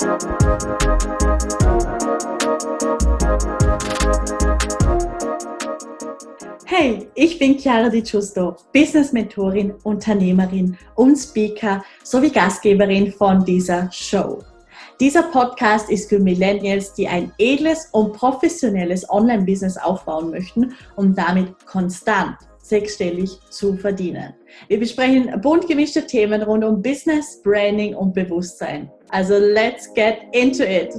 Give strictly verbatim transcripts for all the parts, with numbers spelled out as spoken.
Hey, ich bin Chiara Di Giusto, Business-Mentorin, Unternehmerin und Speaker sowie Gastgeberin von dieser Show. Dieser Podcast ist für Millennials, die ein edles und professionelles Online-Business aufbauen möchten, um damit konstant sechsstellig zu verdienen. Wir besprechen bunt gemischte Themen rund um Business, Branding und Bewusstsein. Also let's get into it!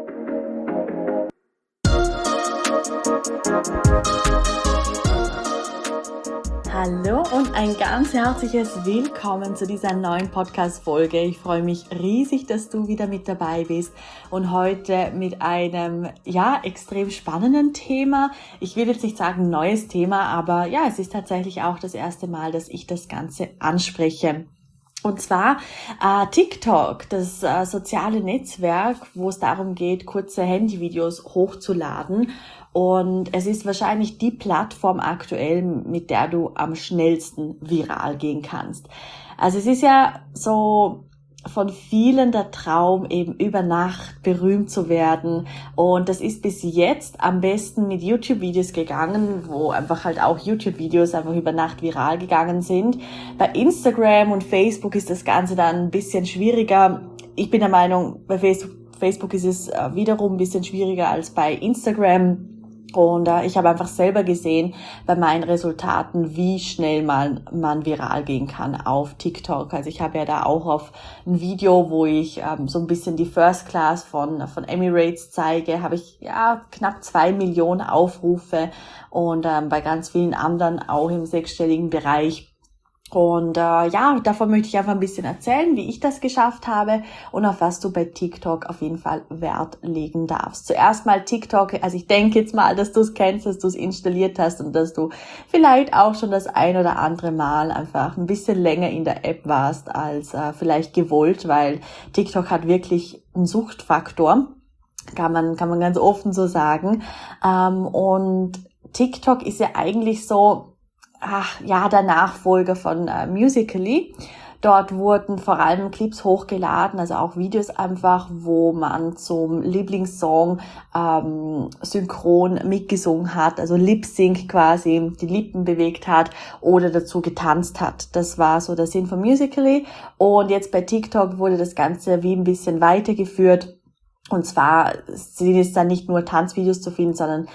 Hallo und ein ganz herzliches Willkommen zu dieser neuen Podcast-Folge. Ich freue mich riesig, dass du wieder mit dabei bist und heute mit einem, ja, extrem spannenden Thema. Ich will jetzt nicht sagen neues Thema, aber ja, es ist tatsächlich auch das erste Mal, dass ich das Ganze anspreche. Und zwar äh, TikTok, das äh, soziale Netzwerk, wo es darum geht, kurze Handyvideos hochzuladen. Und es ist wahrscheinlich die Plattform aktuell, mit der du am schnellsten viral gehen kannst. Also es ist ja so von vielen der Traum, eben über Nacht berühmt zu werden. Und das ist bis jetzt am besten mit YouTube-Videos gegangen, wo einfach halt auch YouTube-Videos einfach über Nacht viral gegangen sind. Bei Instagram und Facebook ist das Ganze dann ein bisschen schwieriger. Ich bin der Meinung, bei Facebook, Facebook ist es wiederum ein bisschen schwieriger als bei Instagram. Und äh, ich habe einfach selber gesehen bei meinen Resultaten, wie schnell man, man viral gehen kann auf TikTok. Also ich habe ja da auch auf ein Video, wo ich ähm, so ein bisschen die First Class von, von Emirates zeige, habe ich ja knapp zwei Millionen Aufrufe und ähm, bei ganz vielen anderen auch im sechsstelligen Bereich. Und äh, ja, davon möchte ich einfach ein bisschen erzählen, wie ich das geschafft habe und auf was du bei TikTok auf jeden Fall Wert legen darfst. Zuerst mal TikTok, also ich denke jetzt mal, dass du es kennst, dass du es installiert hast und dass du vielleicht auch schon das ein oder andere Mal einfach ein bisschen länger in der App warst als äh, vielleicht gewollt, weil TikTok hat wirklich einen Suchtfaktor, kann man kann man ganz offen so sagen. Ähm, und TikTok ist ja eigentlich so, ach ja, der Nachfolger von äh, Musical.ly. Dort wurden vor allem Clips hochgeladen, also auch Videos einfach, wo man zum Lieblingssong ähm, synchron mitgesungen hat, also Lip-Sync quasi, die Lippen bewegt hat oder dazu getanzt hat. Das war so der Sinn von Musical.ly. Und jetzt bei TikTok wurde das Ganze wie ein bisschen weitergeführt. Und zwar sind es dann nicht nur Tanzvideos zu finden, sondern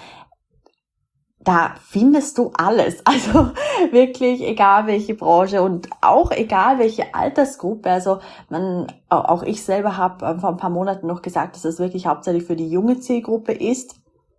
da findest du alles, also wirklich egal welche Branche und auch egal welche Altersgruppe. Also man, auch ich selber habe vor ein paar Monaten noch gesagt, dass das wirklich hauptsächlich für die junge Zielgruppe ist.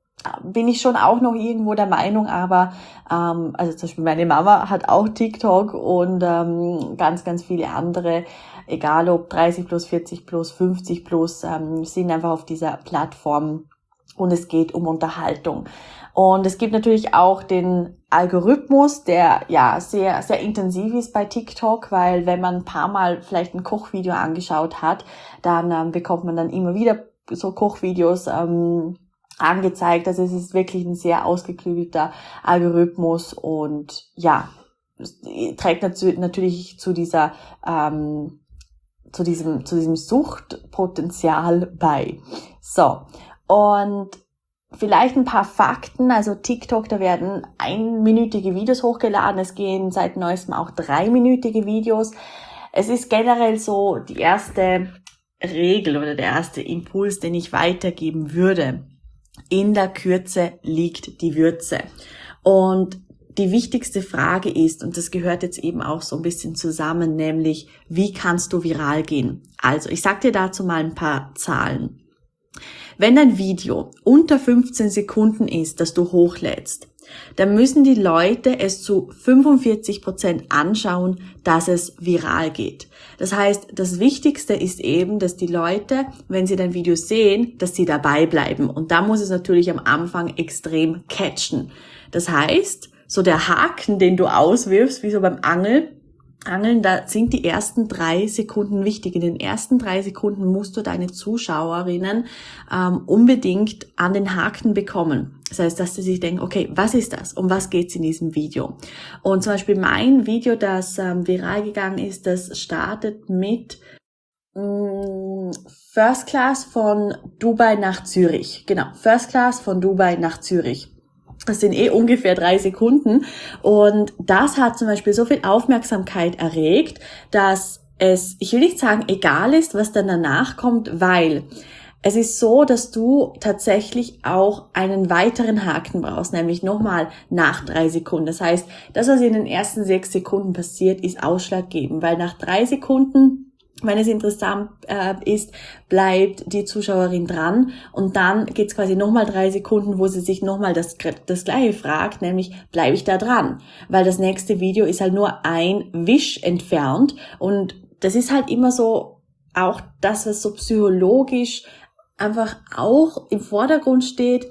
Bin ich schon auch noch irgendwo der Meinung, aber ähm, also zum Beispiel meine Mama hat auch TikTok und ähm, ganz, ganz viele andere, egal ob dreißig plus, vierzig plus, fünfzig plus, ähm, sind einfach auf dieser Plattform und es geht um Unterhaltung. Und es gibt natürlich auch den Algorithmus, der ja sehr, sehr intensiv ist bei TikTok, weil wenn man ein paar Mal vielleicht ein Kochvideo angeschaut hat, dann ähm, bekommt man dann immer wieder so Kochvideos ähm, angezeigt. Also es ist wirklich ein sehr ausgeklügelter Algorithmus und ja, trägt natürlich zu dieser, ähm, zu diesem, zu diesem Suchtpotenzial bei. So. Und vielleicht ein paar Fakten, also TikTok, da werden einminütige Videos hochgeladen, es gehen seit neuestem auch dreiminütige Videos. Es ist generell so die erste Regel oder der erste Impuls, den ich weitergeben würde. In der Kürze liegt die Würze. Und die wichtigste Frage ist, und das gehört jetzt eben auch so ein bisschen zusammen, nämlich, wie kannst du viral gehen? Also, ich sag dir dazu mal ein paar Zahlen. Wenn dein Video unter fünfzehn Sekunden ist, das du hochlädst, dann müssen die Leute es zu fünfundvierzig Prozent anschauen, dass es viral geht. Das heißt, das Wichtigste ist eben, dass die Leute, wenn sie dein Video sehen, dass sie dabei bleiben. Und da muss es natürlich am Anfang extrem catchen. Das heißt, so der Haken, den du auswirfst, wie so beim Angeln, Angeln, da sind die ersten drei Sekunden wichtig. In den ersten drei Sekunden musst du deine Zuschauerinnen ähm, unbedingt an den Haken bekommen. Das heißt, dass sie sich denken, okay, was ist das? Um was geht's in diesem Video? Und zum Beispiel mein Video, das ähm, viral gegangen ist, das startet mit First Class von Dubai nach Zürich. Genau, First Class von Dubai nach Zürich. Das sind eh ungefähr drei Sekunden. Und das hat zum Beispiel so viel Aufmerksamkeit erregt, dass es, ich will nicht sagen, egal ist, was dann danach kommt, weil es ist so, dass du tatsächlich auch einen weiteren Haken brauchst, nämlich nochmal nach drei Sekunden. Das heißt, das, was in den ersten sechs Sekunden passiert, ist ausschlaggebend, weil nach drei Sekunden, wenn es interessant äh, ist, bleibt die Zuschauerin dran und dann geht's quasi nochmal drei Sekunden, wo sie sich nochmal das, das Gleiche fragt, nämlich bleibe ich da dran? Weil das nächste Video ist halt nur ein Wisch entfernt und das ist halt immer so auch das, was so psychologisch einfach auch im Vordergrund steht,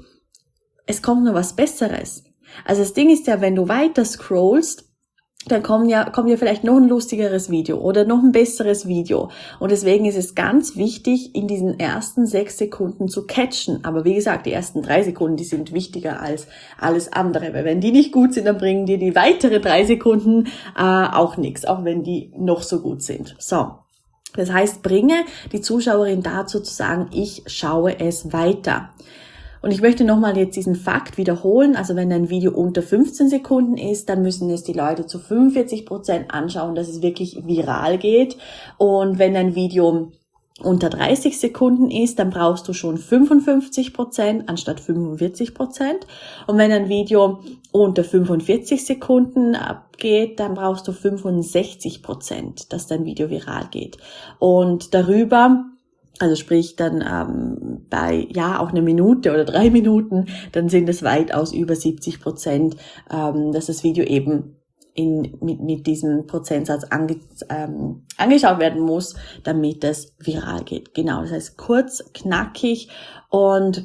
es kommt noch was Besseres. Also das Ding ist ja, wenn du weiter scrollst, dann kommt ja, kommt ja vielleicht noch ein lustigeres Video oder noch ein besseres Video. Und deswegen ist es ganz wichtig, in diesen ersten sechs Sekunden zu catchen. Aber wie gesagt, die ersten drei Sekunden, die sind wichtiger als alles andere. Weil wenn die nicht gut sind, dann bringen dir die weiteren drei Sekunden äh, auch nichts, auch wenn die noch so gut sind. So. Das heißt, bringe die Zuschauerin dazu zu sagen, ich schaue es weiter. Und ich möchte nochmal jetzt diesen Fakt wiederholen. Also wenn ein Video unter fünfzehn Sekunden ist, dann müssen es die Leute zu fünfundvierzig Prozent anschauen, dass es wirklich viral geht. Und wenn ein Video unter dreißig Sekunden ist, dann brauchst du schon fünfundfünfzig Prozent anstatt fünfundvierzig Prozent. Und wenn ein Video unter fünfundvierzig Sekunden abgeht, dann brauchst du fünfundsechzig Prozent, dass dein Video viral geht. Und darüber, also sprich dann ähm, bei ja auch eine Minute oder drei Minuten, dann sind es weitaus über siebzig Prozent, ähm, dass das Video eben in mit mit diesem Prozentsatz ange, ähm, angeschaut werden muss, damit es viral geht. Genau, das heißt kurz, knackig. Und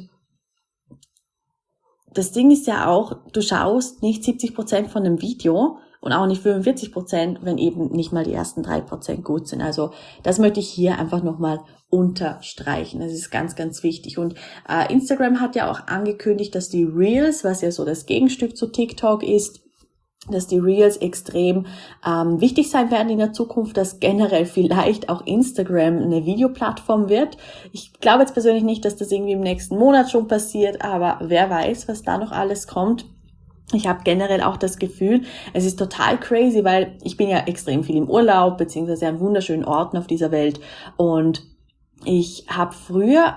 das Ding ist ja auch, du schaust nicht siebzig Prozent von einem Video und auch nicht fünfundvierzig Prozent, wenn eben nicht mal die ersten drei Prozent gut sind. Also das möchte ich hier einfach nochmal unterstreichen. Das ist ganz, ganz wichtig. Und äh, Instagram hat ja auch angekündigt, dass die Reels, was ja so das Gegenstück zu TikTok ist, dass die Reels extrem ähm, wichtig sein werden in der Zukunft, dass generell vielleicht auch Instagram eine Videoplattform wird. Ich glaube jetzt persönlich nicht, dass das irgendwie im nächsten Monat schon passiert, aber wer weiß, was da noch alles kommt. Ich habe generell auch das Gefühl, es ist total crazy, weil ich bin ja extrem viel im Urlaub, beziehungsweise an wunderschönen Orten auf dieser Welt und ich habe früher...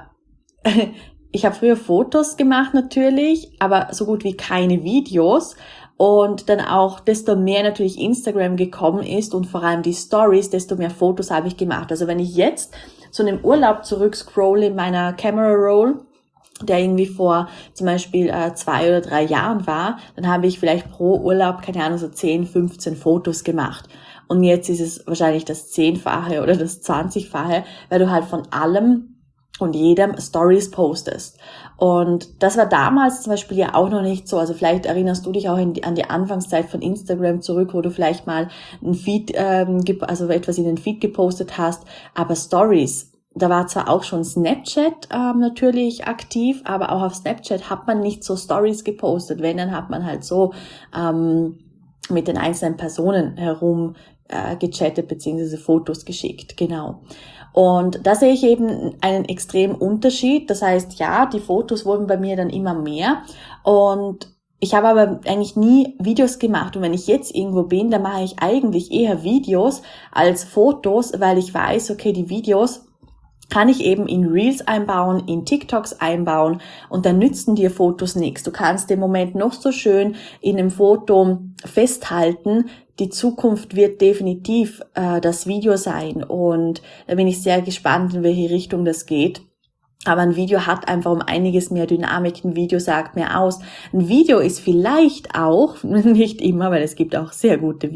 Ich habe früher Fotos gemacht natürlich, aber so gut wie keine Videos. Und dann auch, desto mehr natürlich Instagram gekommen ist und vor allem die Stories, desto mehr Fotos habe ich gemacht. Also wenn ich jetzt zu einem Urlaub zurückscrolle in meiner Camera Roll, der irgendwie vor zum Beispiel äh, zwei oder drei Jahren war, dann habe ich vielleicht pro Urlaub, keine Ahnung, so zehn, fünfzehn Fotos gemacht. Und jetzt ist es wahrscheinlich das Zehnfache oder das Zwanzigfache, weil du halt von allem und jedem Stories postest. Und das war damals zum Beispiel ja auch noch nicht so. Also vielleicht erinnerst du dich auch in die, an die Anfangszeit von Instagram zurück, wo du vielleicht mal ein Feed, ähm, also etwas in den Feed gepostet hast. Aber Stories, da war zwar auch schon Snapchat ähm, natürlich aktiv, aber auch auf Snapchat hat man nicht so Stories gepostet. Wenn, dann hat man halt so ähm, mit den einzelnen Personen herum äh, gechattet bzw. Fotos geschickt. Genau. Und da sehe ich eben einen extremen Unterschied. Das heißt, ja, die Fotos wurden bei mir dann immer mehr und ich habe aber eigentlich nie Videos gemacht. Und wenn ich jetzt irgendwo bin, dann mache ich eigentlich eher Videos als Fotos, weil ich weiß, okay, die Videos kann ich eben in Reels einbauen, in TikToks einbauen und dann nützen dir Fotos nichts. Du kannst den Moment noch so schön in einem Foto festhalten. Die Zukunft wird definitiv äh, das Video sein und da bin ich sehr gespannt, in welche Richtung das geht. Aber ein Video hat einfach um einiges mehr Dynamik, ein Video sagt mehr aus. Ein Video ist vielleicht auch, nicht immer, weil es gibt auch sehr gute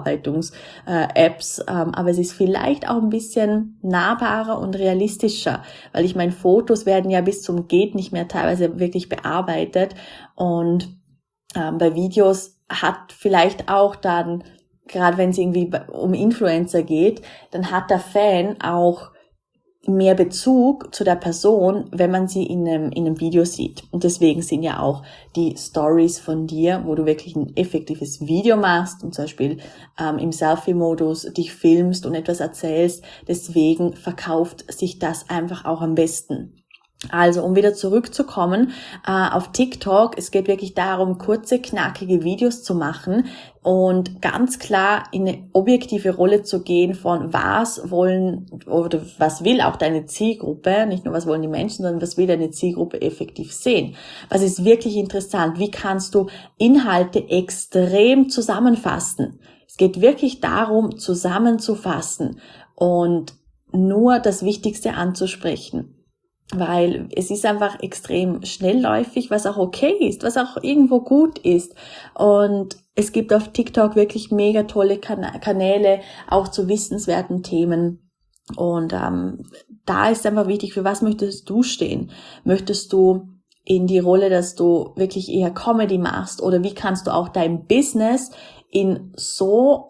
Videobearbeitungs-Apps, ähm, aber es ist vielleicht auch ein bisschen nahbarer und realistischer, weil ich meine, Fotos werden ja bis zum Geht nicht mehr teilweise wirklich bearbeitet und ähm, bei Videos hat vielleicht auch dann, gerade wenn es irgendwie um Influencer geht, dann hat der Fan auch mehr Bezug zu der Person, wenn man sie in einem, in einem Video sieht. Und deswegen sind ja auch die Stories von dir, wo du wirklich ein effektives Video machst und zum Beispiel ähm, im Selfie-Modus dich filmst und etwas erzählst. Deswegen verkauft sich das einfach auch am besten. Also, um wieder zurückzukommen äh, auf TikTok, es geht wirklich darum, kurze, knackige Videos zu machen und ganz klar in eine objektive Rolle zu gehen von was wollen oder was will auch deine Zielgruppe, nicht nur was wollen die Menschen, sondern was will deine Zielgruppe effektiv sehen. Was ist wirklich interessant? Wie kannst du Inhalte extrem zusammenfassen? Es geht wirklich darum, zusammenzufassen und nur das Wichtigste anzusprechen. Weil es ist einfach extrem schnellläufig, was auch okay ist, was auch irgendwo gut ist. Und es gibt auf TikTok wirklich mega tolle Kan- Kanäle, auch zu wissenswerten Themen. Und ähm, da ist einfach wichtig, für was möchtest du stehen? Möchtest du in die Rolle, dass du wirklich eher Comedy machst? Oder wie kannst du auch dein Business in so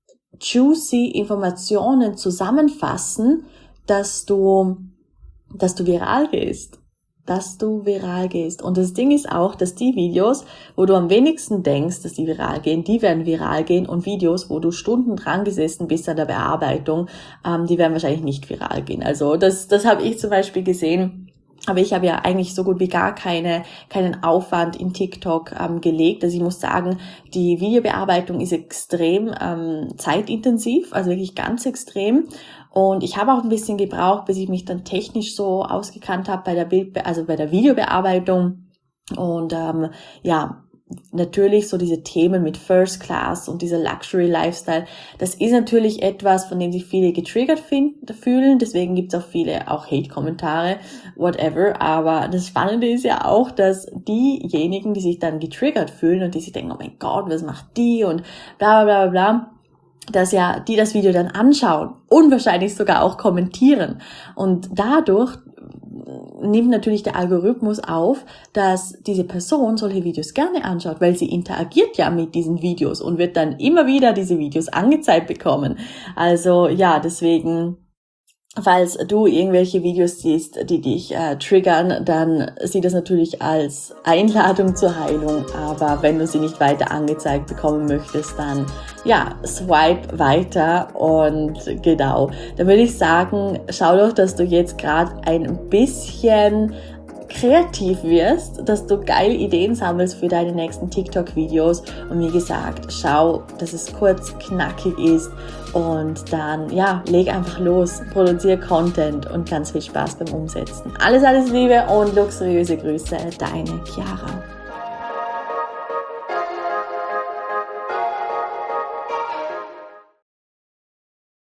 juicy Informationen zusammenfassen, dass du dass du viral gehst, dass du viral gehst. Und das Ding ist auch, dass die Videos, wo du am wenigsten denkst, dass die viral gehen, die werden viral gehen und Videos, wo du Stunden dran gesessen bist an der Bearbeitung, ähm, die werden wahrscheinlich nicht viral gehen. Also das, das habe ich zum Beispiel gesehen. Aber ich habe ja eigentlich so gut wie gar keine, keinen Aufwand in TikTok ähm, gelegt. Also ich muss sagen, die Videobearbeitung ist extrem ähm, zeitintensiv, also wirklich ganz extrem. Und ich habe auch ein bisschen gebraucht, bis ich mich dann technisch so ausgekannt habe bei der Bild, also bei der Videobearbeitung. Und ähm, ja, natürlich so diese Themen mit First Class und dieser Luxury Lifestyle, das ist natürlich etwas, von dem sich viele getriggert find, fühlen. Deswegen gibt es auch viele auch Hate-Kommentare, whatever. Aber das Spannende ist ja auch, dass diejenigen, die sich dann getriggert fühlen und die sich denken, oh mein Gott, was macht die und bla bla bla bla, dass ja die das Video dann anschauen und wahrscheinlich sogar auch kommentieren. Und dadurch nimmt natürlich der Algorithmus auf, dass diese Person solche Videos gerne anschaut, weil sie interagiert ja mit diesen Videos und wird dann immer wieder diese Videos angezeigt bekommen. Also ja, deswegen, falls du irgendwelche Videos siehst, die dich äh, triggern, dann sieh das natürlich als Einladung zur Heilung. Aber wenn du sie nicht weiter angezeigt bekommen möchtest, dann ja, swipe weiter und genau. Dann würde ich sagen, schau doch, dass du jetzt gerade ein bisschen kreativ wirst, dass du geile Ideen sammelst für deine nächsten TikTok-Videos und wie gesagt, schau, dass es kurz, knackig ist und dann, ja, leg einfach los, produziere Content und ganz viel Spaß beim Umsetzen. Alles, alles Liebe und luxuriöse Grüße, deine Chiara.